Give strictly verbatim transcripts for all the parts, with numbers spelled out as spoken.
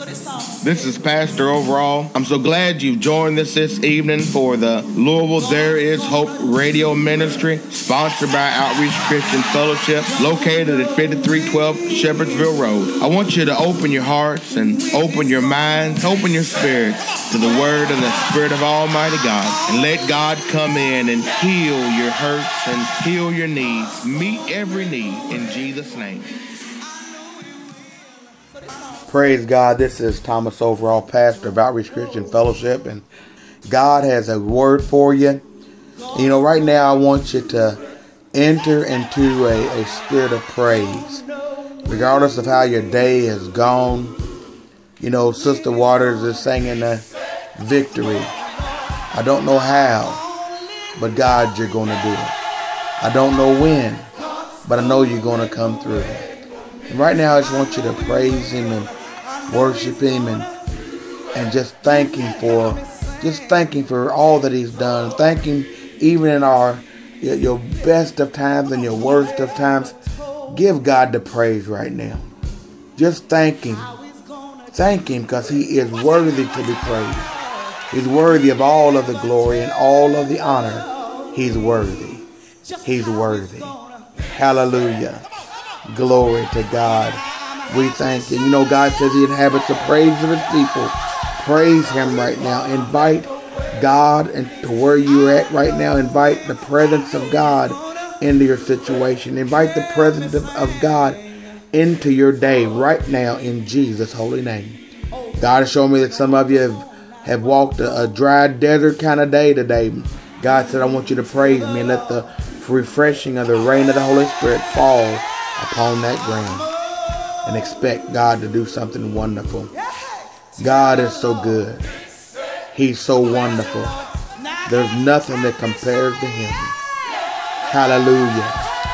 This is Pastor Overall. I'm so glad you've joined us this evening for the Louisville There Is Hope Radio Ministry, sponsored by Outreach Christian Fellowship, located at fifty-three twelve Shepherdsville Road. I want you to open your hearts and open your minds, open your spirits to the Word and the Spirit of Almighty God, and let God come in and heal your hurts and heal your needs. Meet every need in Jesus' name. Praise God. This is Thomas Overall, pastor of Outreach Christian Fellowship, and God has a word for you. You know, right now I want you to enter into a, a spirit of praise. Regardless of how your day has gone, you know, Sister Waters is singing a victory. I don't know how, but God, you're going to do it. I don't know when, but I know you're going to come through. And right now I just want you to praise Him and worship Him and and just thank Him for just thank Him for all that He's done. Thank Him even in our your, your best of times and your worst of times. Give God the praise right now. Just thank Him. Thank Him because He is worthy to be praised. He's worthy of all of the glory and all of the honor. He's worthy. He's worthy. Hallelujah. Glory to God. We thank you. You know, God says He inhabits the praise of His people. Praise Him right now. Invite God into where you're at right now. Invite the presence of God into your situation. Invite the presence of, of God into your day right now in Jesus' holy name. God has shown me that some of you have, have walked a, a dry desert kind of day today. God said, I want you to praise me and let the refreshing of the rain of the Holy Spirit fall upon that ground. And expect God to do something wonderful. God is so good. He's so wonderful. There's nothing that compares to Him. Hallelujah.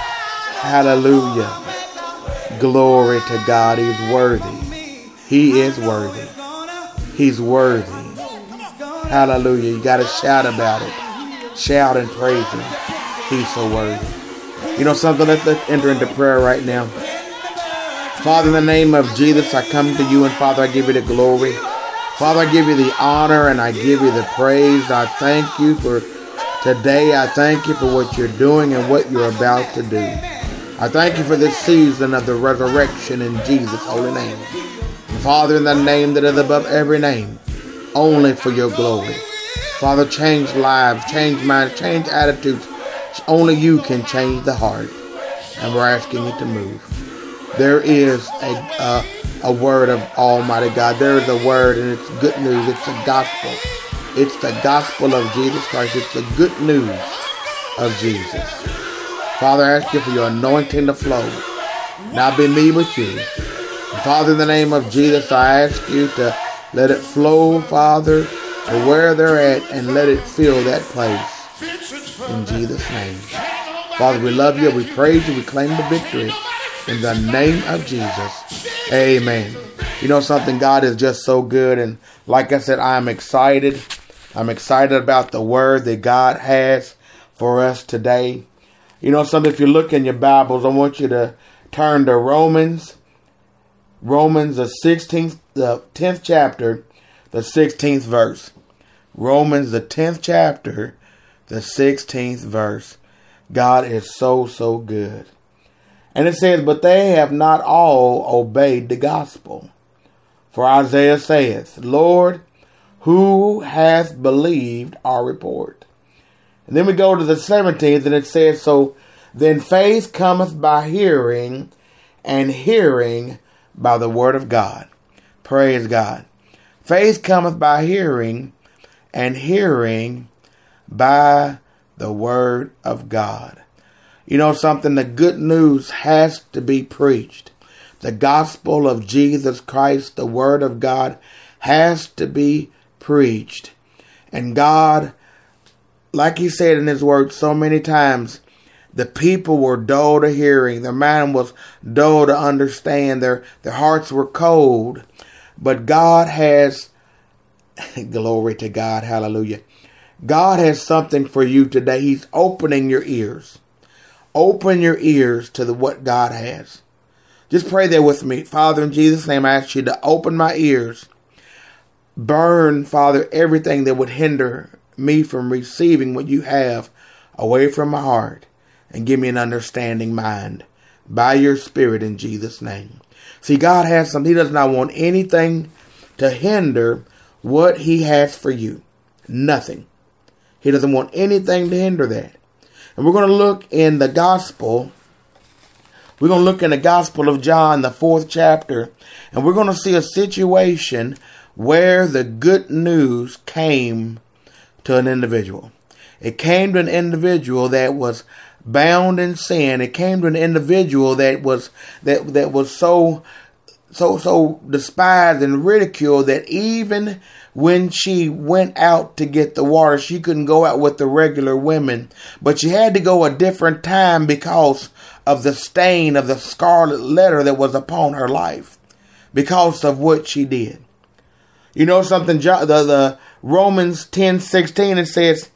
Hallelujah. Glory to God. He's worthy. He is worthy. He's worthy. Hallelujah. You got to shout about it. Shout and praise Him. He's so worthy. You know something? Let's, let's enter into prayer right now. Father, in the name of Jesus, I come to you, and Father, I give you the glory. Father, I give you the honor, and I give you the praise. I thank you for today. I thank you for what you're doing and what you're about to do. I thank you for this season of the resurrection in Jesus' holy name. And Father, in the name that is above every name, only for your glory. Father, change lives, change minds, change attitudes. Only you can change the heart, and we're asking you to move. There is a, a a word of Almighty God. There is a word, and it's good news. It's the gospel. It's the gospel of Jesus Christ. It's the good news of Jesus. Father, I ask you for your anointing to flow. Not be me, but you. And Father, in the name of Jesus, I ask you to let it flow, Father, to where they're at, and let it fill that place. In Jesus' name. Father, we love you. We praise you. We claim the victory. In the name of Jesus. Amen. You know something? God is just so good. And like I said, I'm excited. I'm excited about the word that God has for us today. You know something? If you look in your Bibles, I want you to turn to Romans. Romans, the sixteenth, the tenth chapter, the sixteenth verse. Romans, the tenth chapter, the sixteenth verse. God is so, so good. And it says, but they have not all obeyed the gospel. For Isaiah saith, Lord, who hath believed our report? And then we go to the seventeenth, and it says, so then faith cometh by hearing, and hearing by the word of God. Praise God. Faith cometh by hearing, and hearing by the word of God. You know something? The good news has to be preached. The gospel of Jesus Christ, the word of God, has to be preached. And God, like He said in His word so many times, the people were dull to hearing. Their mind was dull to understand. Their, their hearts were cold. But God has, glory to God, hallelujah. God has something for you today. He's opening your ears. Open your ears to the what God has. Just pray there with me. Father, in Jesus' name, I ask you to open my ears. Burn, Father, everything that would hinder me from receiving what you have away from my heart, and give me an understanding mind by your Spirit in Jesus' name. See, God has something. He does not want anything to hinder what he has for you. Nothing. He doesn't want anything to hinder that. And we're going to look in the gospel. We're going to look in the Gospel of John, the fourth chapter, and we're going to see a situation where the good news came to an individual. It came to an individual that was bound in sin. It came to an individual that was that that was so so so despised and ridiculed that even when she went out to get the water, she couldn't go out with the regular women, but she had to go a different time because of the stain of the scarlet letter that was upon her life, because of what she did. You know something? The, the Romans ten sixteen, it says,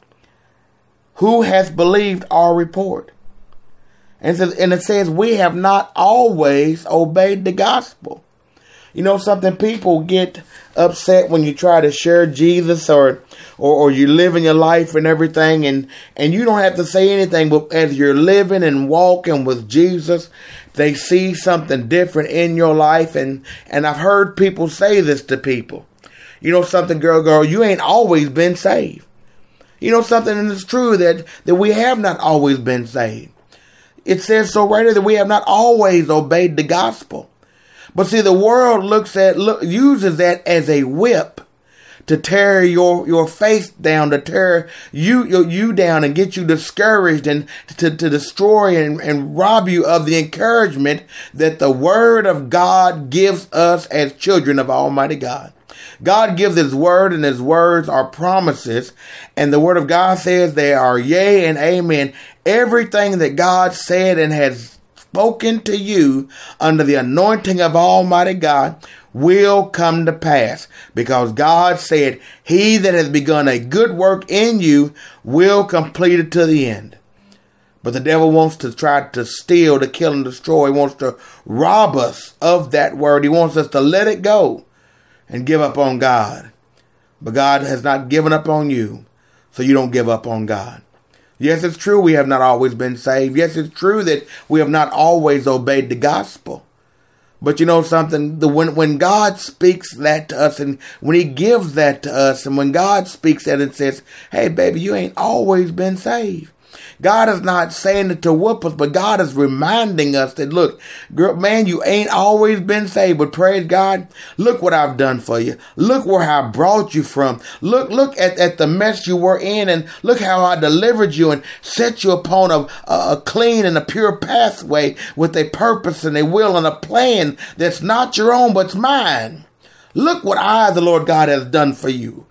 "Who hath believed our report?" And it says, and it says, we have not always obeyed the gospel. You know something? People get upset when you try to share Jesus, or, or, or you live in your life and everything, and, and you don't have to say anything, but as you're living and walking with Jesus, they see something different in your life. And, and I've heard people say this to people. You know something, girl, girl, you ain't always been saved. You know something, and it's true that, that we have not always been saved. It says so right here that we have not always obeyed the gospel. But see, the world looks at, look, uses that as a whip to tear your, your faith down, to tear you, you, you down and get you discouraged, and to, to destroy and, and rob you of the encouragement that the word of God gives us as children of Almighty God. God gives his word, and his words are promises. And the word of God says they are yea and amen. Everything that God said and has spoken to you under the anointing of Almighty God will come to pass, because God said, he that has begun a good work in you will complete it to the end. But the devil wants to try to steal, to kill, and destroy. He wants to rob us of that word. He wants us to let it go and give up on God. But God has not given up on you, so you don't give up on God. Yes, it's true we have not always been saved. Yes, it's true that we have not always obeyed the gospel. But you know something? The when, when God speaks that to us, and when he gives that to us, and when God speaks that and says, hey, baby, you ain't always been saved. God is not saying it to whoop us, but God is reminding us that, look, girl, man, you ain't always been saved, but praise God, look what I've done for you. Look where I brought you from. Look, look at, at the mess you were in, and look how I delivered you and set you upon a, a clean and a pure pathway with a purpose and a will and a plan that's not your own, but it's mine. Look what I, the Lord God, has done for you.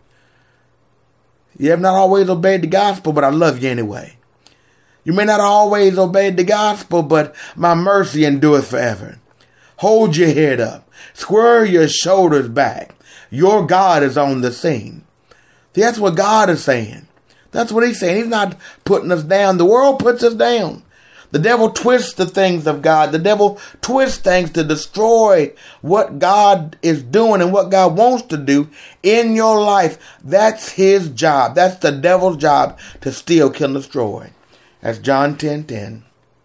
You have not always obeyed the gospel, but I love you anyway. You may not always obey the gospel, but my mercy endureth forever. Hold your head up. Square your shoulders back. Your God is on the scene. See, that's what God is saying. That's what he's saying. He's not putting us down. The world puts us down. The devil twists the things of God. The devil twists things to destroy what God is doing and what God wants to do in your life. That's his job. That's the devil's job, to steal, kill, and destroy. That's John ten ten.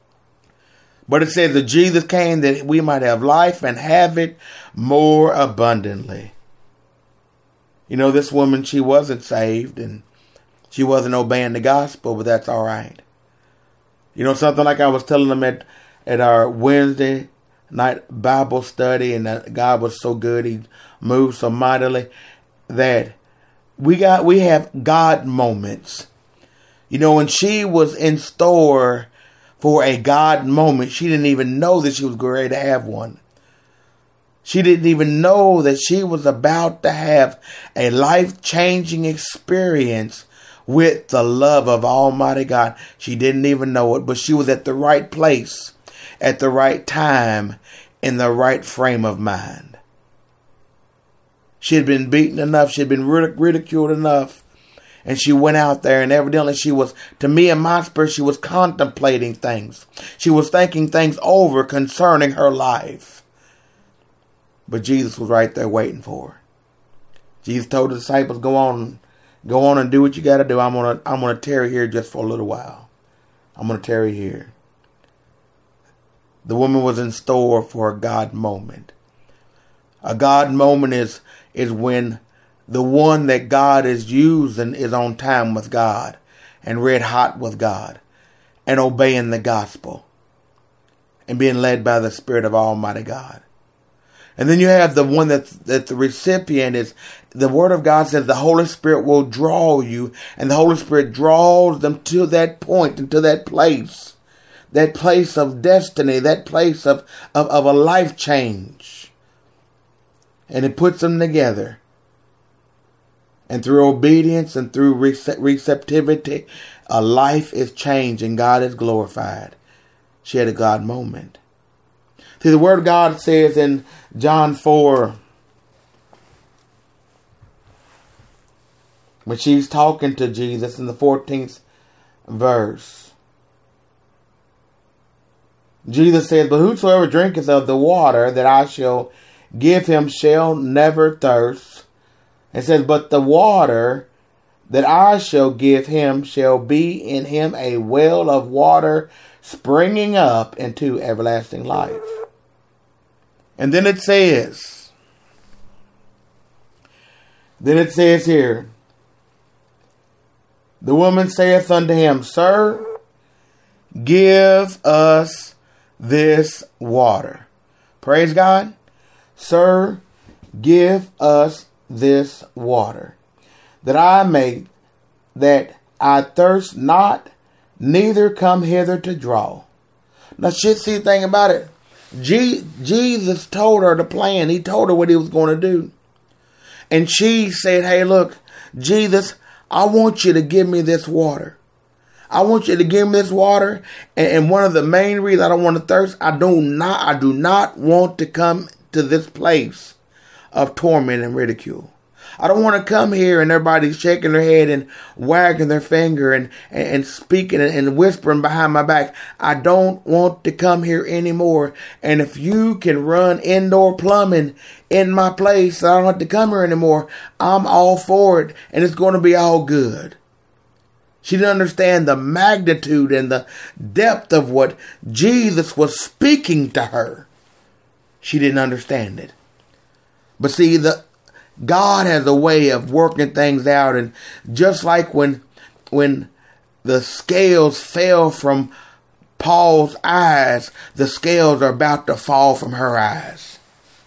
But it says that Jesus came that we might have life and have it more abundantly. You know, this woman, she wasn't saved and she wasn't obeying the gospel, but that's all right. You know, something like I was telling them at, at our Wednesday night Bible study, and God was so good. He moved so mightily that we got, we have God moments. You know, when she was in store for a God moment, she didn't even know that she was ready to have one. She didn't even know that she was about to have a life-changing experience with the love of Almighty God. She didn't even know it, but she was at the right place, at the right time, in the right frame of mind. She had been beaten enough. She had been ridiculed enough. And she went out there, and evidently she was, to me in my spirit, she was contemplating things. She was thinking things over concerning her life. But Jesus was right there waiting for her. Jesus told the disciples, go on, go on and do what you got to do. I'm going to I'm gonna tarry here just for a little while. I'm going to tarry here. The woman was in store for a God moment. A God moment is, is when the one that God is using is on time with God and red hot with God and obeying the gospel and being led by the Spirit of Almighty God. And then you have the one that, that the recipient is, the Word of God says the Holy Spirit will draw you, and the Holy Spirit draws them to that point and to that place, that place of destiny, that place of, of, of a life change. And it puts them together. And through obedience and through receptivity, a life is changed and God is glorified. She had a God moment. See, the Word of God says in John four, when she's talking to Jesus in the fourteenth verse, Jesus says, but whosoever drinketh of the water that I shall give him shall never thirst. It says, but the water that I shall give him shall be in him a well of water springing up into everlasting life. And then it says, then it says here, the woman saith unto him, Sir, give us this water. Praise God. Sir, give us this water, that I may, that I thirst not, neither come hither to draw. Now, shit, see the thing about it. G- Jesus told her the plan. He told her what he was going to do. And she said, hey, look, Jesus, I want you to give me this water. I want you to give me this water. And, and one of the main reasons I don't want to thirst, I do not, I do not want to come to this place of torment and ridicule. I don't want to come here and everybody's shaking their head and wagging their finger and, and, and speaking and, and whispering behind my back. I don't want to come here anymore. And if you can run indoor plumbing in my place, I don't have to come here anymore. I'm all for it. And it's going to be all good. She didn't understand the magnitude and the depth of what Jesus was speaking to her. She didn't understand it. But see, the God has a way of working things out. And just like when, when the scales fell from Paul's eyes, the scales are about to fall from her eyes.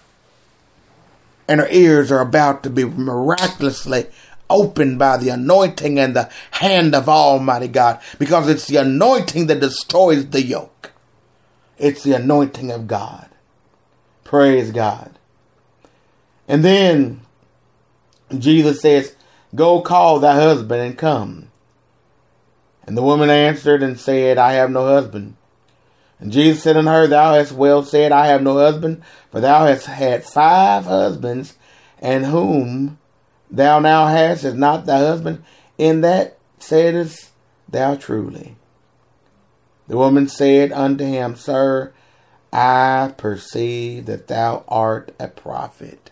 And her ears are about to be miraculously opened by the anointing and the hand of Almighty God. Because it's the anointing that destroys the yoke. It's the anointing of God. Praise God. And then Jesus says, go call thy husband and come. And the woman answered and said, I have no husband. And Jesus said unto her, thou hast well said, I have no husband, for thou hast had five husbands, and whom thou now hast is not thy husband. In that saidest thou truly. The woman said unto him, Sir, I perceive that thou art a prophet.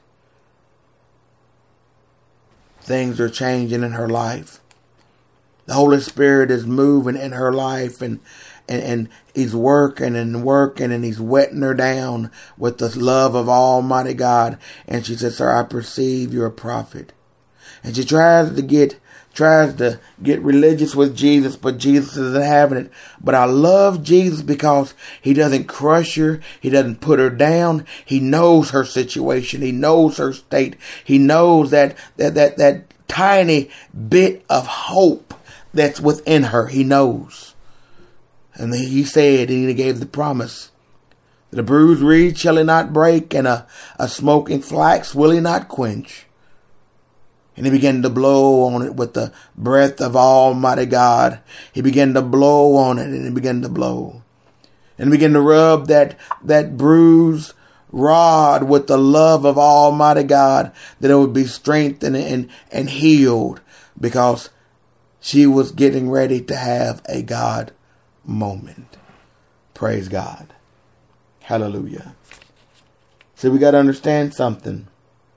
Things are changing in her life. The Holy Spirit is moving in her life, and, and, and he's working and working, and he's wetting her down with the love of Almighty God. And she says, Sir, I perceive you're a prophet. And she tries to get tries to get religious with Jesus, but Jesus isn't having it. But I love Jesus because he doesn't crush her. He doesn't put her down. He knows her situation. He knows her state. He knows that that that, that tiny bit of hope that's within her. He knows. And he said, and he gave the promise, that a bruised reed shall he not break, and a, a smoking flax will he not quench. And he began to blow on it with the breath of Almighty God. He began to blow on it, and he began to blow. And he began to rub that, that bruised rod with the love of Almighty God, that it would be strengthened and, and healed. Because She was getting ready to have a God moment. Praise God. Hallelujah. So we got to understand something.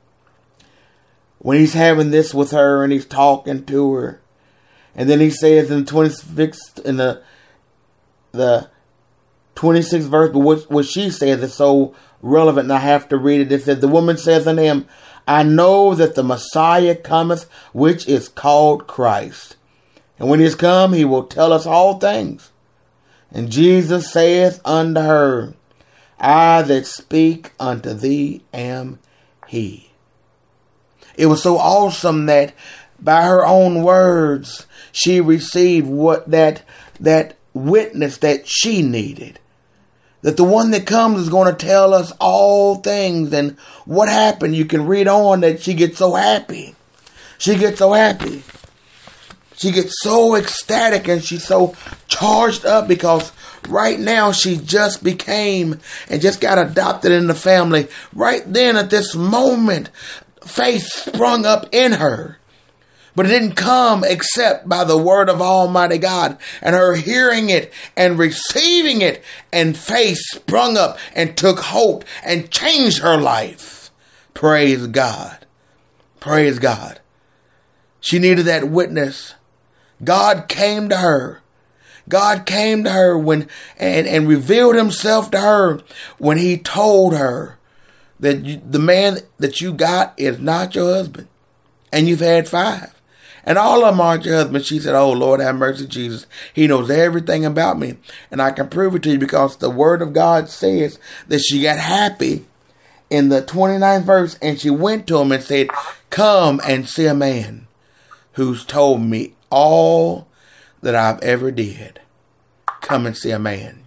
When he's having this with her and he's talking to her, and then he says in the twenty-sixth, in the the twenty-sixth verse, but what, what she says is so relevant, and I have to read it. It says, the woman says unto him, I know that the Messiah cometh, which is called Christ. And when he is come, he will tell us all things. And Jesus saith unto her, I that speak unto thee am he. It was so awesome that by her own words, she received what that, that witness that she needed. That the one that comes is going to tell us all things. And what happened, you can read on that she gets so happy. She gets so happy. She gets so ecstatic and she's so charged up because right now she just became and just got adopted in the family. Right then at this moment, faith sprung up in her. But it didn't come except by the word of Almighty God and her hearing it and receiving it, and faith sprung up and took hold and changed her life. Praise God. Praise God. She needed that witness. God came to her. God came to her when and, and revealed himself to her when he told her that you, the man that you got is not your husband, and you've had five. And all of them aren't your husband. She said, oh, Lord, have mercy, Jesus. He knows everything about me. And I can prove it to you because the word of God says that she got happy in the twenty-ninth verse. And she went to him and said, come and see a man who's told me all that I've ever did. Come and see a man.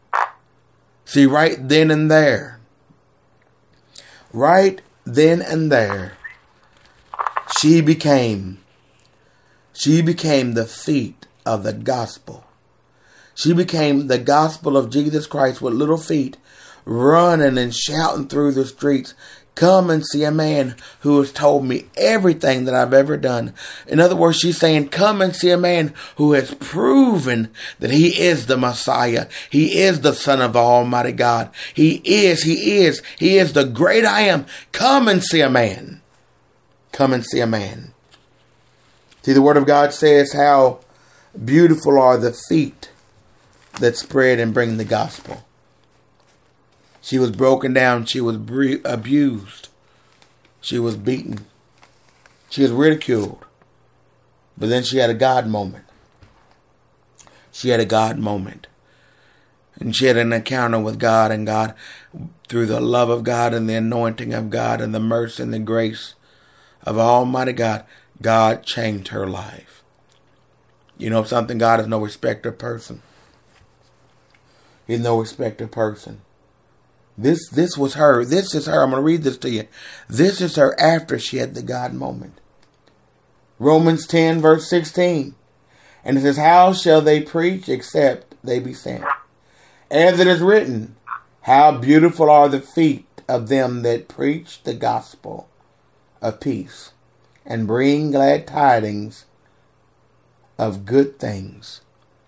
See, right then and there, right then and there, she became She became the feet of the gospel. She became the gospel of Jesus Christ with little feet running and shouting through the streets. Come and see a man who has told me everything that I've ever done. In other words, she's saying, come and see a man who has proven that he is the Messiah. He is the Son of the Almighty God. He is, he is, he is the great I am. Come and see a man. Come and see a man. See, the word of God says how beautiful are the feet that spread and bring the gospel. She was broken down. She was bre- abused. She was beaten. She was ridiculed. But then she had a God moment. She had a God moment. And she had an encounter with God, and God, through the love of God and the anointing of God and the mercy and the grace of Almighty God, God changed her life. You know something? God is no respecter of person. He's no respecter of person. This this was her. This is her. I'm going to read this to you. This is her after she had the God moment. Romans ten verse sixteen. And it says, how shall they preach except they be sent? As it is written, how beautiful are the feet of them that preach the gospel of peace and bring glad tidings of good things.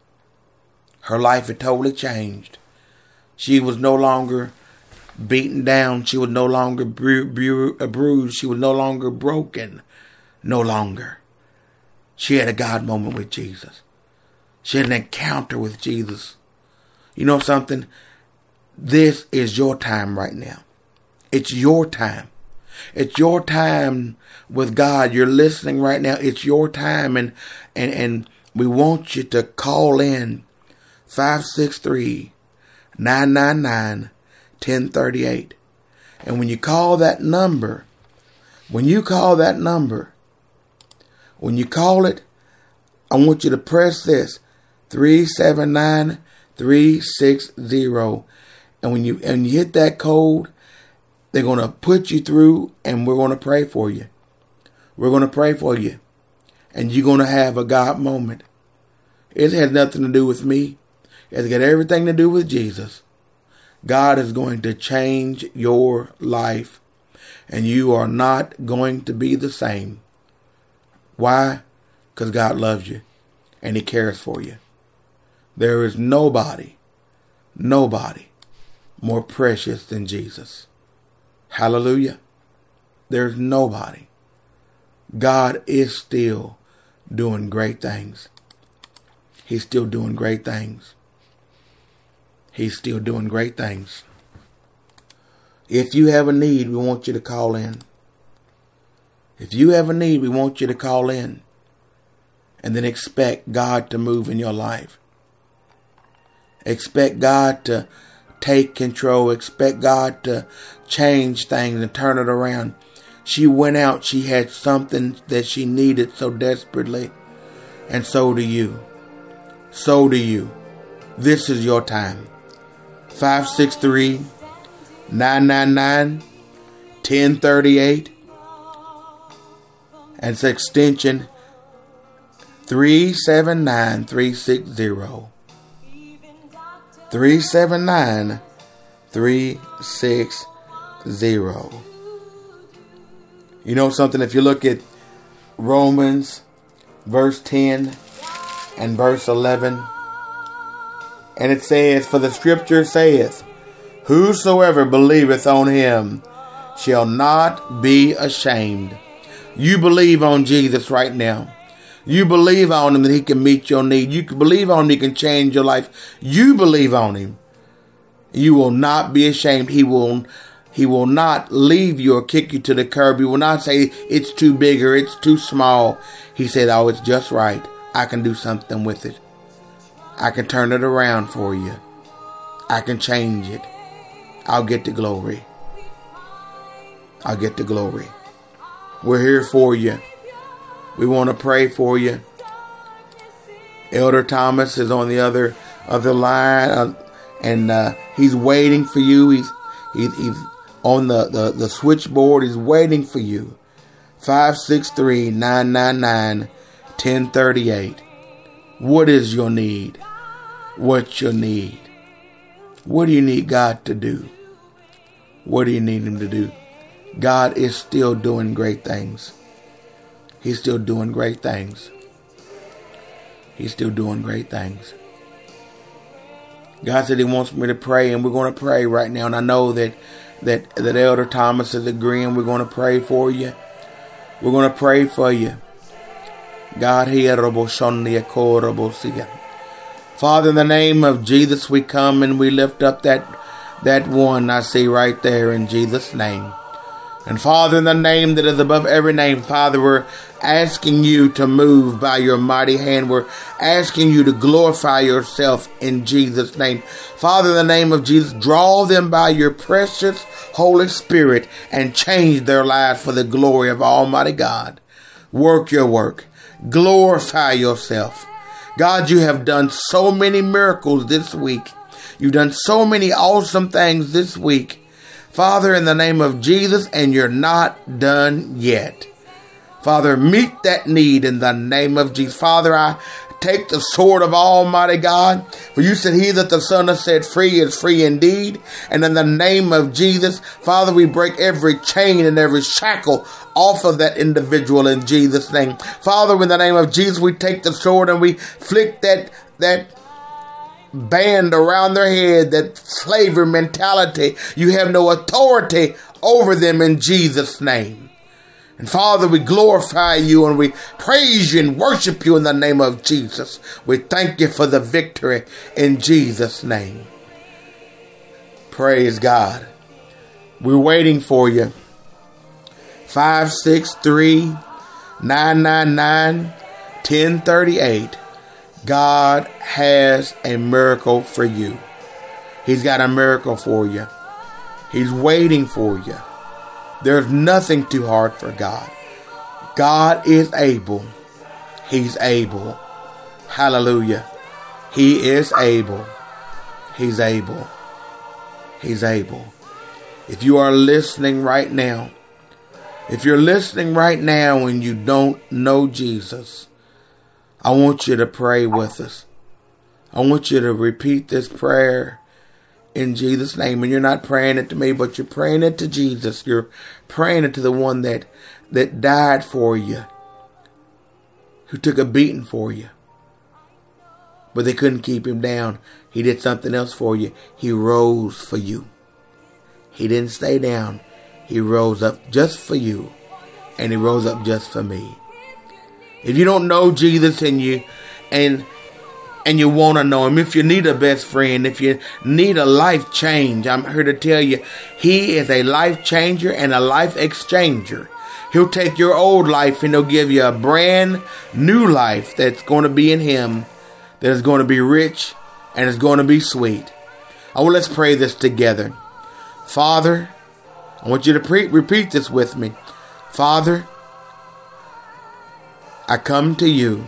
Her life had totally changed. She was no longer beaten down. She was no longer bru- bru- bruised. She was no longer broken. No longer. She had a God moment with Jesus. She had an encounter with Jesus. You know something? This is your time right now. It's your time. It's your time with God. You're listening right now. It's your time. And, and, and we want you to call in five six three, nine nine nine, one zero three eight. And when you call that number, when you call that number, when you call it, I want you to press this three seven nine, three six zero. And when you, and you hit that code, they're going to put you through, and we're going to pray for you. We're going to pray for you. And you're going to have a God moment. It has nothing to do with me. It's got everything to do with Jesus. God is going to change your life. And you are not going to be the same. Why? Because God loves you. and he cares for you. There is nobody, nobody more precious than Jesus. Hallelujah. There's nobody. God is still doing great things. He's still doing great things. He's still doing great things. If you have a need, we want you to call in. If you have a need, we want you to call in. And then expect God to move in your life. Expect God to take control. Expect God to change things and turn it around. She went out. She had something that she needed so desperately. And so do you. So do you. This is your time. five six three, nine nine nine, one zero three eight. And it's extension three seven nine, three six zero. three seven nine, three six zero. You know something? If you look at Romans verse ten and verse eleven, and it says, for the scripture saith, whosoever believeth on him shall not be ashamed. You believe on Jesus right now. You believe on him that he can meet your need. You can believe on him he can change your life. You believe on him. You will not be ashamed. He will, he will not leave you or kick you to the curb. He will not say it's too big or it's too small. He said, oh, it's just right. I can do something with it. I can turn it around for you. I can change it. I'll get the glory. I'll get the glory. We're here for you. We want to pray for you. Elder Thomas is on the other other line, uh, and uh, he's waiting for you. He's he, he's on the, the, the switchboard. He's waiting for you. five six three, nine nine nine, one zero three eight. What is your need? What's your need? What do you need God to do? What do you need him to do? God is still doing great things. He's still doing great things. He's still doing great things. God said he wants me to pray, and we're going to pray right now. And I know that that, that Elder Thomas is agreeing. We're going to pray for you. We're going to pray for you. God, Father, in the name of Jesus, we come and we lift up that that one I see right there in Jesus' name. And Father, in the name that is above every name, Father, we're asking you to move by your mighty hand. We're asking you to glorify yourself in Jesus' name. Father, in the name of Jesus, draw them by your precious Holy Spirit and change their lives for the glory of Almighty God. Work your work. Glorify yourself. God, you have done so many miracles this week. You've done so many awesome things this week. Father, in the name of Jesus, and you're not done yet. Father, meet that need in the name of Jesus. Father, I take the sword of Almighty God, for you said he that the Son has set free is free indeed. And in the name of Jesus, Father, we break every chain and every shackle off of that individual in Jesus' name. Father, in the name of Jesus, we take the sword and we flick that, that, band around their head, that slavery mentality. You have no authority over them in Jesus' name. And Father, we glorify you and we praise you and worship you in the name of Jesus. We thank you for the victory in Jesus' name. Praise God. We're waiting for you. five six three, nine nine nine, one zero three eight. God has a miracle for you. He's got a miracle for you. He's waiting for you. There's nothing too hard for God. God is able. He's able. Hallelujah. He is able. He's able. He's able. If you are listening right now, if you're listening right now and you don't know Jesus, I want you to pray with us. I want you to repeat this prayer in Jesus' name. And you're not praying it to me, but you're praying it to Jesus. You're praying it to the one that, that died for you, who took a beating for you, but they couldn't keep him down. He did something else for you. He rose for you. He didn't stay down. He rose up just for you. And he rose up just for me. If you don't know Jesus and you and and you want to know him, if you need a best friend, if you need a life change, I'm here to tell you, he is a life changer and a life exchanger. He'll take your old life and he'll give you a brand new life that's going to be in him, that is going to be rich and is going to be sweet. Oh, well, let's pray this together. Father, I want you to pre- repeat this with me. Father, I come to you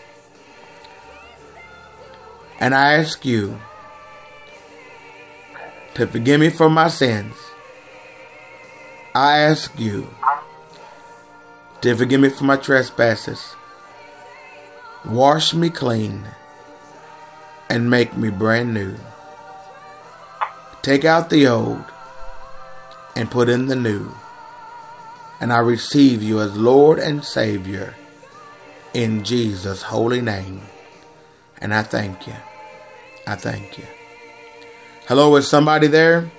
and I ask you to forgive me for my sins. I ask you to forgive me for my trespasses. Wash me clean and make me brand new. Take out the old and put in the new. And I receive you as Lord and Savior in Jesus' holy name. And I thank you. I thank you. Hello, is somebody there?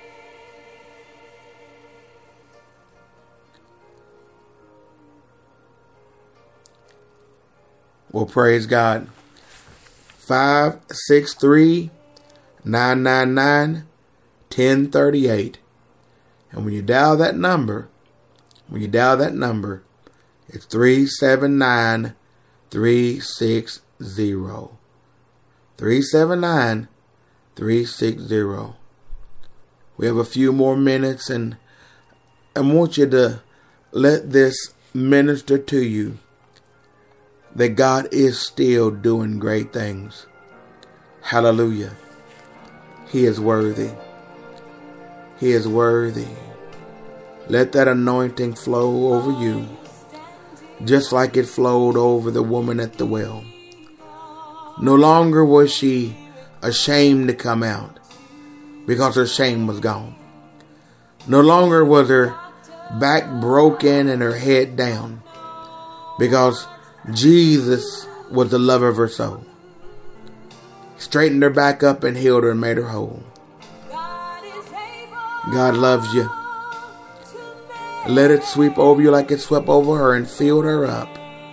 Well, praise God. five six three, nine nine nine, one zero three eight. And when you dial that number, when you dial that number, it's three seven nine, three six zero. three seven nine, three six zero. We have a few more minutes, and I want you to let this minister to you that God is still doing great things. Hallelujah. He is worthy. He is worthy. Let that anointing flow over you, just like it flowed over the woman at the well. No longer was she ashamed to come out because her shame was gone. No longer was her back broken and her head down because Jesus was the lover of her soul. Straightened her back up and healed her and made her whole. God loves you. Let it sweep over you like it swept over her and filled her up.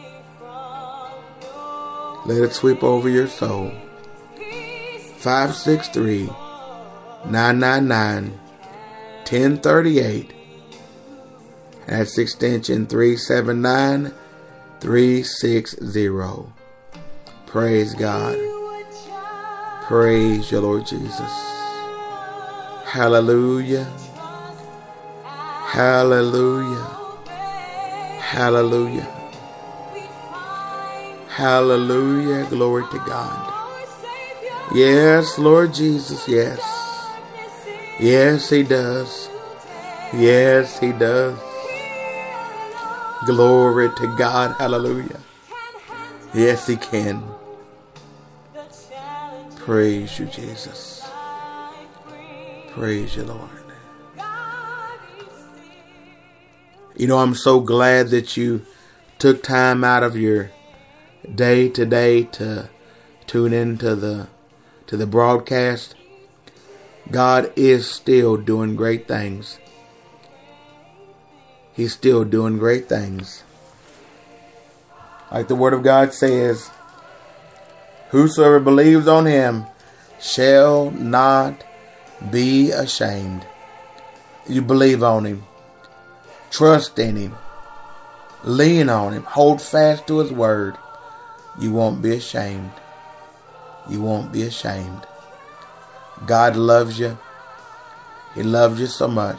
Let it sweep over your soul. five six three, nine nine nine, one zero three eight. That's extension three seven nine, three six zero. Praise God. Praise your Lord Jesus. Hallelujah. Hallelujah. Hallelujah. Hallelujah. Glory to God. Yes, Lord Jesus. Yes. Yes, he does. Yes, he does. Glory to God. Hallelujah. Yes, he can. Praise you, Jesus. Praise you, Lord. You know, I'm so glad that you took time out of your day today to tune into the to the broadcast. God is still doing great things. He's still doing great things. Like the Word of God says, whosoever believes on him shall not be ashamed. You believe on him. Trust in him. Lean on him. Hold fast to his word. You won't be ashamed. You won't be ashamed. God loves you. He loves you so much.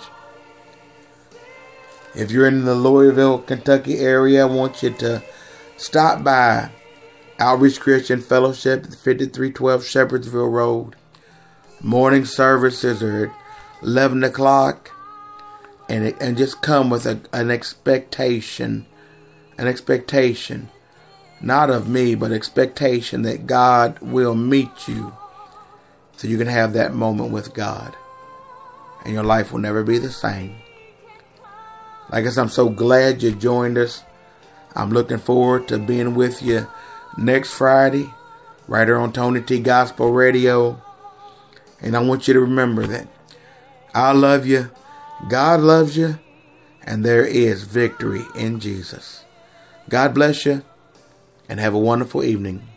If you're in the Louisville, Kentucky area, I want you to stop by Outreach Christian Fellowship at fifty-three twelve Shepherdsville Road. Morning services are at eleven o'clock. And, it, and just come with a, an expectation. An expectation. Not of me, but expectation that God will meet you. So you can have that moment with God. And your life will never be the same. Like I said, I'm so glad you joined us. I'm looking forward to being with you next Friday right here on Tony T Gospel Radio. And I want you to remember that I love you, God loves you, and there is victory in Jesus. God bless you, and have a wonderful evening.